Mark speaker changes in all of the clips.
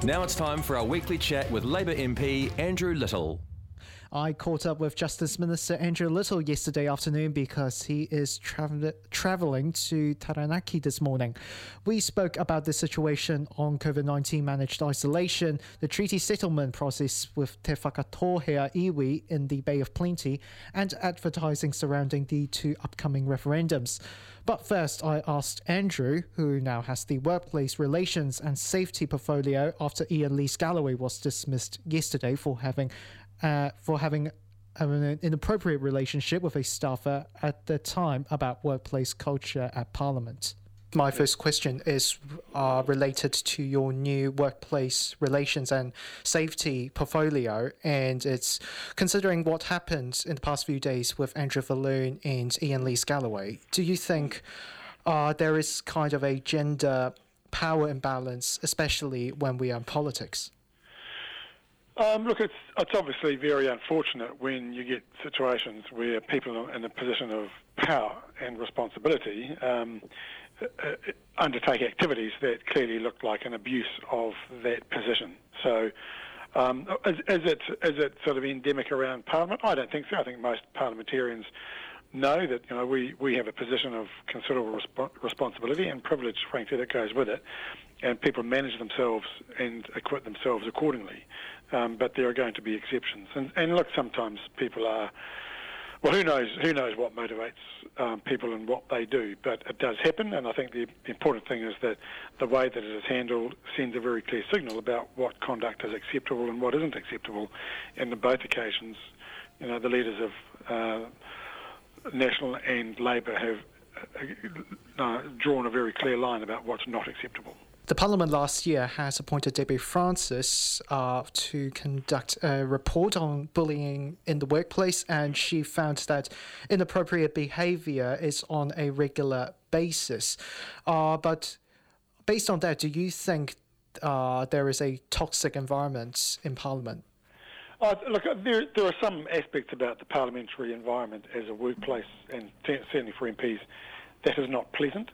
Speaker 1: Now it's time for our weekly chat with Labour MP Andrew Little.
Speaker 2: I caught up with Justice Minister Andrew Little yesterday afternoon because he is travelling to Taranaki this morning. We spoke about the situation on COVID-19 managed isolation, the treaty settlement process with Te Whakatohea Iwi in the Bay of Plenty, and advertising surrounding the two upcoming referendums. But first, I asked Andrew, who now has the workplace relations and safety portfolio after Ian Lees-Galloway was dismissed yesterday for having an inappropriate relationship with a staffer at the time, about workplace culture at Parliament. My first question is related to your new workplace relations and safety portfolio, and it's considering what happened in the past few days with Andrew Falloon and Ian Lees-Galloway. Do you think there is kind of a gender power imbalance, especially when we are in politics?
Speaker 3: Look, it's obviously very unfortunate when you get situations where people in a position of power and responsibility undertake activities that clearly look like an abuse of that position. So, is it sort of endemic around Parliament? I don't think so. I think most parliamentarians know that we have a position of considerable responsibility and privilege, frankly, that goes with it, and people manage themselves and acquit themselves accordingly. But there are going to be exceptions, and look, sometimes people are. Well, who knows what motivates people and what they do, but it does happen, and I think the important thing is that the way that it is handled sends a very clear signal about what conduct is acceptable and what isn't acceptable. And on both occasions, the leaders of National and Labour have drawn a very clear line about what's not acceptable.
Speaker 2: The Parliament last year has appointed Debbie Francis to conduct a report on bullying in the workplace, and she found that inappropriate behaviour is on a regular basis. But based on that, do you think there is a toxic environment in Parliament?
Speaker 3: Look, there are some aspects about the parliamentary environment as a workplace, and certainly for MPs, that is not pleasant.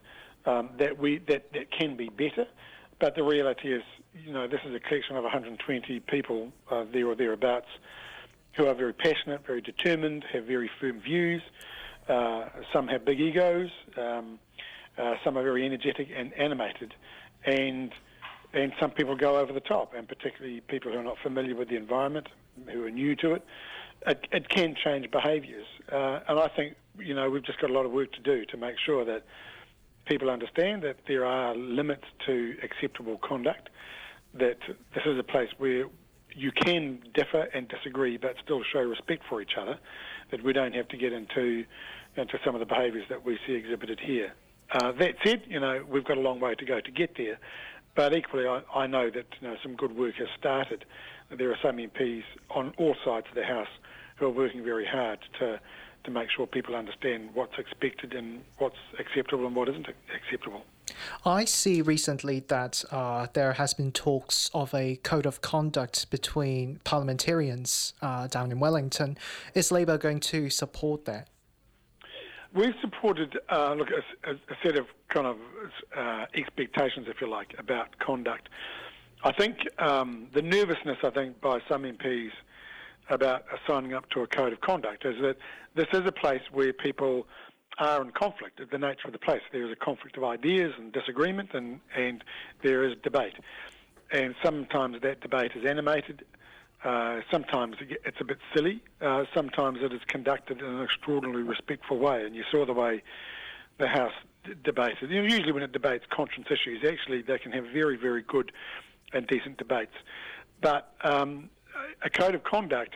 Speaker 3: That can be better, but the reality is, this is a collection of 120 people there or thereabouts who are very passionate, very determined, have very firm views. Some have big egos. Some are very energetic and animated, and some people go over the top, and particularly people who are not familiar with the environment, who are new to it. It can change behaviours, and I think we've just got a lot of work to do to make sure that people understand that there are limits to acceptable conduct, that this is a place where you can differ and disagree but still show respect for each other, that we don't have to get into some of the behaviours that we see exhibited here. That said, we've got a long way to go to get there, but equally I know that some good work has started. There are some MPs on all sides of the House who are working very hard to make sure people understand what's expected and what's acceptable and what isn't acceptable.
Speaker 2: I see recently that there has been talks of a code of conduct between parliamentarians down in Wellington. Is Labour going to support that?
Speaker 3: We've supported a set of kind of expectations, if you like, about conduct. I think the nervousness, by some MPs about signing up to a code of conduct is that this is a place where people are in conflict. The nature of the place, there is a conflict of ideas and disagreement, and there is debate. And sometimes that debate is animated. Sometimes it's a bit silly. Sometimes it is conducted in an extraordinarily respectful way. And you saw the way the House debated. Usually when it debates conscience issues, actually they can have very, very good and decent debates. But a code of conduct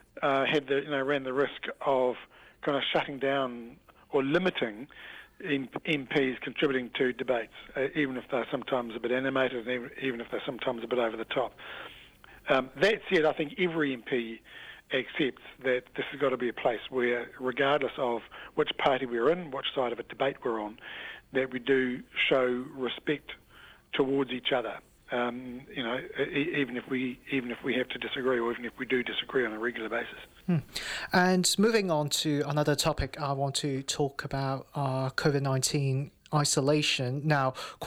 Speaker 3: ran the risk of kind of shutting down or limiting MPs contributing to debates, even if they're sometimes a bit animated and even if they're sometimes a bit over the top. That said, I think every MP accepts that this has got to be a place where, regardless of which party we're in, which side of a debate we're on, that we do show respect towards each other. Even if we have to disagree, or even if we do disagree on a regular basis.
Speaker 2: And moving on to another topic, I want to talk about COVID-19 isolation. Now,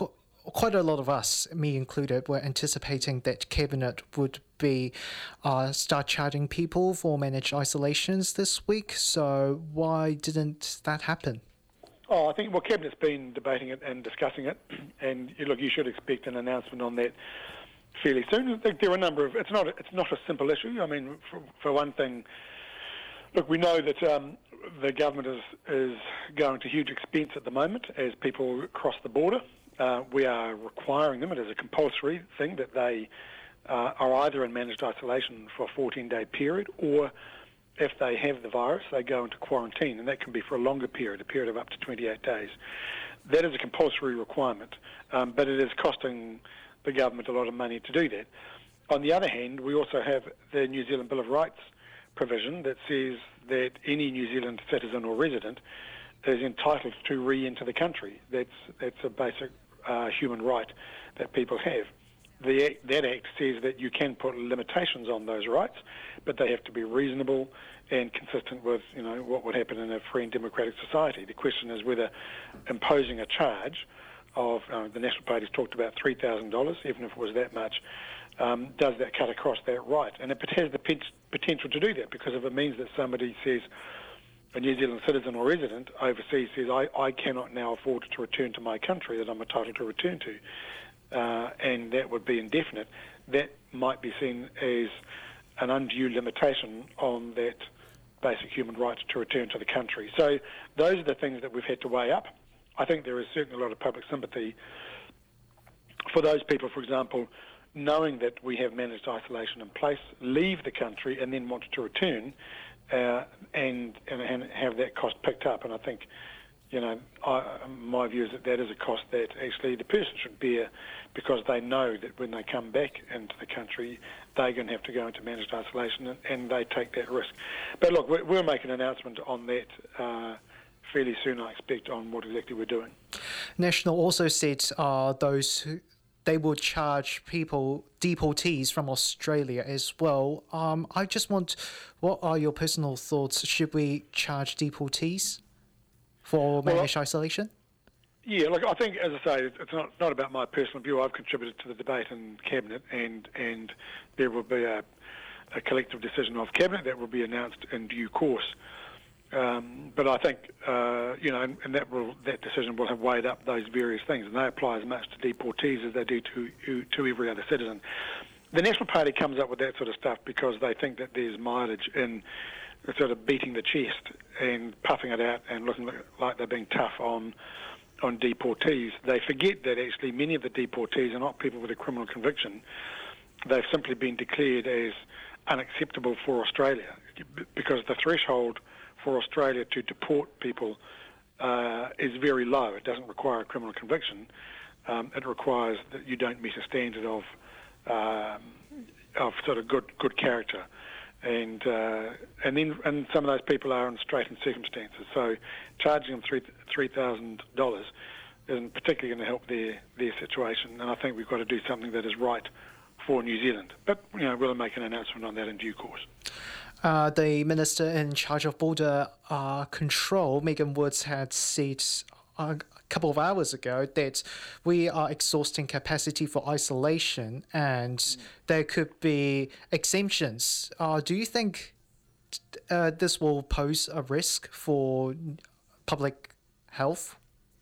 Speaker 2: quite a lot of us, me included, were anticipating that Cabinet would be start charging people for managed isolations this week. So why didn't that happen?
Speaker 3: Oh, I think Cabinet's been debating it and discussing it, and look, you should expect an announcement on that fairly soon. I think there are a number of. It's not a simple issue. I mean, for one thing, look, we know that the government is going to huge expense at the moment as people cross the border. We are requiring them, it is a compulsory thing, that they are either in managed isolation for a 14-day period, or if they have the virus, they go into quarantine, and that can be for a longer period, a period of up to 28 days. That is a compulsory requirement, but it is costing the government a lot of money to do that. On the other hand, we also have the New Zealand Bill of Rights provision that says that any New Zealand citizen or resident is entitled to re-enter the country. That's a basic human right that people have. That Act says that you can put limitations on those rights, but they have to be reasonable and consistent with what would happen in a free and democratic society. The question is whether imposing a charge of the National Party's talked about $3,000, even if it was that much, does that cut across that right? And it has the potential to do that, because if it means that somebody says, a New Zealand citizen or resident overseas says, I cannot now afford to return to my country that I'm entitled to return to, and that would be indefinite, that might be seen as an undue limitation on that basic human right to return to the country. So those are the things that we've had to weigh up. I think there is certainly a lot of public sympathy for those people, for example, knowing that we have managed isolation in place, leave the country and then want to return and have that cost picked up. And I think, my view is that is a cost that actually the person should bear, because they know that when they come back into the country, they're going to have to go into managed isolation, and they take that risk. But look, we'll make an announcement on that fairly soon, I expect, on what exactly we're doing.
Speaker 2: National also said they will charge people, deportees from Australia as well. I just what are your personal thoughts? Should we charge deportees for managed isolation?
Speaker 3: Yeah, look, I think, as I say, it's not about my personal view. I've contributed to the debate in Cabinet, and there will be a collective decision of Cabinet that will be announced in due course. But I think, and that decision will have weighed up those various things, and they apply as much to deportees as they do to every other citizen. The National Party comes up with that sort of stuff because they think that there's mileage in sort of beating the chest and puffing it out and looking like they're being tough on deportees. They forget that actually many of the deportees are not people with a criminal conviction. They've simply been declared as unacceptable for Australia, because the threshold for Australia to deport people is very low. It doesn't require a criminal conviction. It requires that you don't meet a standard of sort of good character, and some of those people are in straitened circumstances. So charging them $3,000 isn't particularly going to help their situation, and I think we've got to do something that is right for New Zealand. But we'll make an announcement on that in due course.
Speaker 2: The Minister in charge of Border Control, Megan Woods, had said a couple of hours ago that we are exhausting capacity for isolation and there could be exemptions. Do you think this will pose a risk for public health?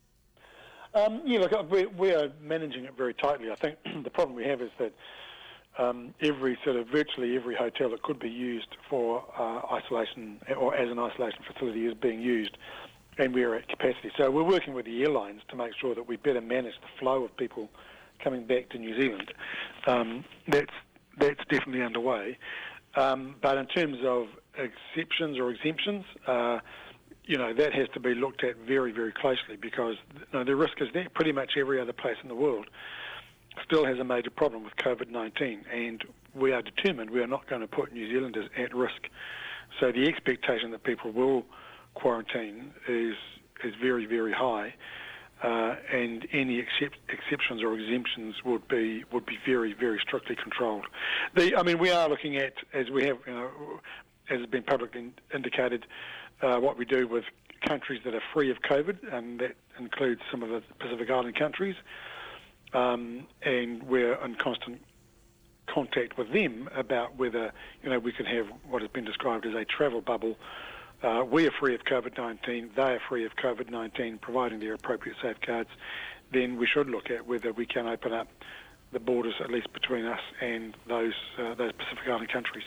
Speaker 3: Look, we are managing it very tightly. I think the problem we have is that virtually every hotel that could be used for isolation or as an isolation facility is being used, and we're at capacity. So we're working with the airlines to make sure that we better manage the flow of people coming back to New Zealand. That's definitely underway. But in terms of exceptions or exemptions, that has to be looked at very, very closely, because the risk is there. Pretty much every other place in the world still has a major problem with COVID-19, and we are determined we are not going to put New Zealanders at risk. So the expectation that people will quarantine is very, very high, and any exceptions or exemptions would be very, very strictly controlled. We are looking at, as we have, as has been publicly indicated, what we do with countries that are free of COVID, and that includes some of the Pacific Island countries. and we're in constant contact with them about whether we can have what has been described as a travel bubble. We are free of COVID-19, they are free of COVID-19, providing their appropriate safeguards. Then we should look at whether we can open up the borders, at least between us and those Pacific Island countries.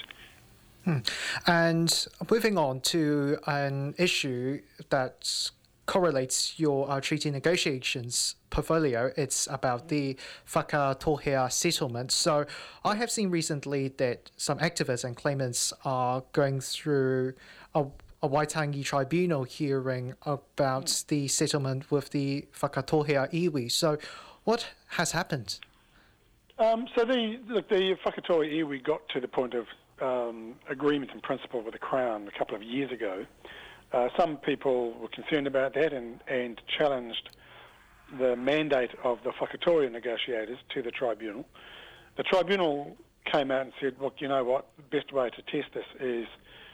Speaker 2: And moving on to an issue that correlates your treaty negotiations portfolio, it's about the Whakatohea settlement. So I have seen recently that some activists and claimants are going through a Waitangi tribunal hearing about the settlement with the Whakatohea iwi. So what has happened?
Speaker 3: So the Whakatohea iwi got to the point of agreement in principle with the Crown a couple of years ago. Some people were concerned about that and challenged the mandate of the Whakatohea negotiators to the tribunal. The tribunal came out and said, look, you know what, the best way to test this is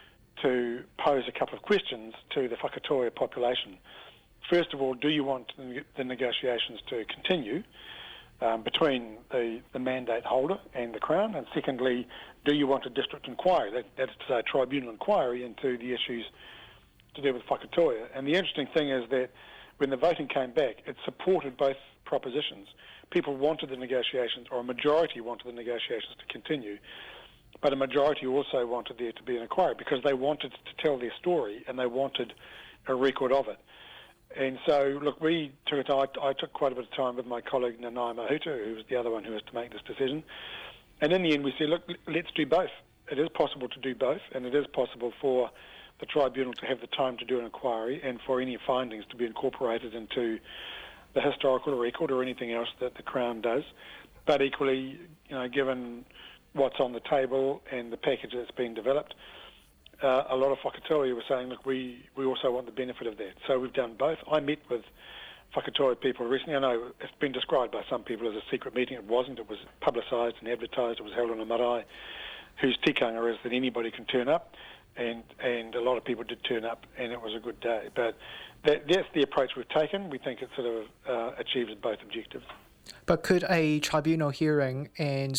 Speaker 3: to pose a couple of questions to the Whakatohea population. First of all, do you want the negotiations to continue between the mandate holder and the Crown? And secondly, do you want a district inquiry, that is to say a tribunal inquiry into the issues to do with Whakatohea? And the interesting thing is that when the voting came back, it supported both propositions. People wanted the negotiations, or a majority wanted the negotiations to continue, but a majority also wanted there to be an inquiry because they wanted to tell their story and they wanted a record of it. And so, look, I took quite a bit of time with my colleague Nanaia Mahuta, who was the other one who was to make this decision. And in the end we said, look, let's do both. It is possible to do both, and it is possible for the tribunal to have the time to do an inquiry and for any findings to be incorporated into the historical record or anything else that the Crown does. But equally, given what's on the table and the package that's been developed, a lot of Whakatohea were saying, look, we also want the benefit of that. So we've done both. I met with Whakatohea people recently. I know it's been described by some people as a secret meeting. It wasn't. It was publicised and advertised. It was held on a marae whose tikanga is that anybody can turn up, and a lot of people did turn up, and it was a good day. But that's the approach we've taken. We think it sort of achieves both objectives.
Speaker 2: But could a tribunal hearing and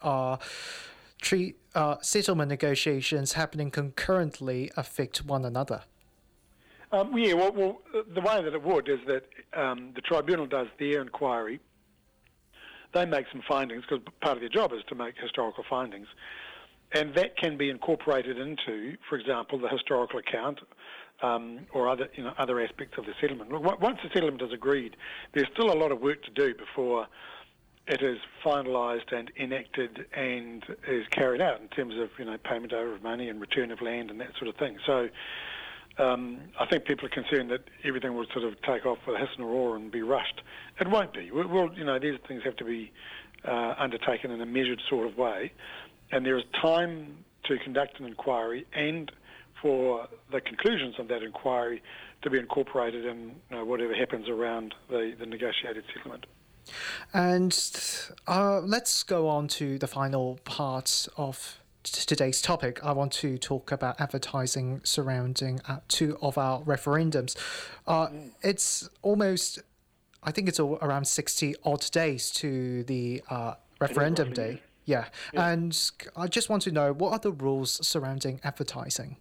Speaker 2: settlement negotiations happening concurrently affect one another?
Speaker 3: Well, the way that it would is that the tribunal does their inquiry. They make some findings, because part of their job is to make historical findings, and that can be incorporated into, for example, the historical account or other aspects of the settlement. Once the settlement is agreed, there's still a lot of work to do before it is finalised and enacted and is carried out in terms of payment over of money and return of land and that sort of thing. So I think people are concerned that everything will sort of take off with a hiss and a roar and be rushed. It won't be. These things have to be undertaken in a measured sort of way, and there is time to conduct an inquiry and for the conclusions of that inquiry to be incorporated in whatever happens around the negotiated settlement.
Speaker 2: And let's go on to the final part of today's topic. I want to talk about advertising surrounding two of our referendums. It's almost, I think it's around 60 odd days to the referendum day. Yeah. And I just want to know, what are the rules surrounding advertising?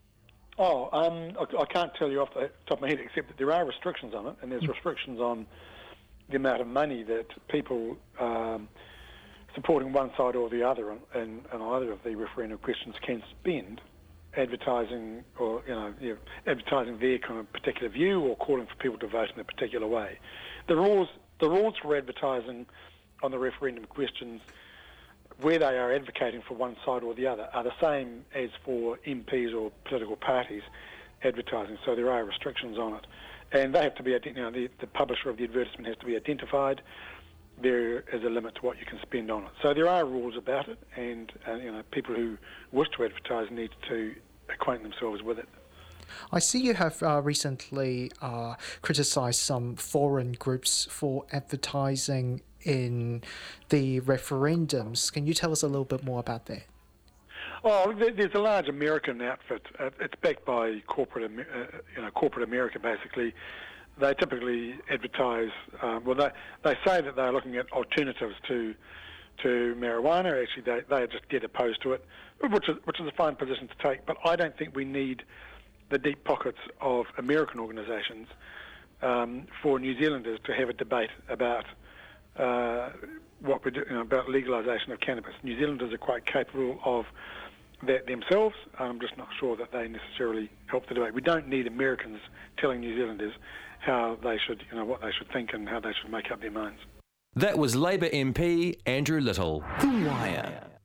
Speaker 3: I can't tell you off the top of my head, except that there are restrictions on it, and there's restrictions on the amount of money that people supporting one side or the other in either of the referendum questions can spend advertising or advertising their kind of particular view or calling for people to vote in a particular way. The rules for advertising on the referendum questions, where they are advocating for one side or the other, are the same as for MPs or political parties advertising. So there are restrictions on it, and they have to be. The publisher of the advertisement has to be identified. There is a limit to what you can spend on it. So there are rules about it, and people who wish to advertise need to acquaint themselves with it.
Speaker 2: I see you have recently criticised some foreign groups for advertising in the referendums. Can you tell us a little bit more about that?
Speaker 3: Well, there's a large American outfit. It's backed by corporate America, basically, they typically advertise. They say that they're looking at alternatives to marijuana. Actually, they are just dead opposed to it, which is a fine position to take. But I don't think we need the deep pockets of American organisations for New Zealanders to have a debate about what we do, about legalisation of cannabis. New Zealanders are quite capable of that themselves. I'm just not sure that they necessarily help the debate. We don't need Americans telling New Zealanders how they should, what they should think and how they should make up their minds.
Speaker 1: That was Labour MP Andrew Little. The Wire.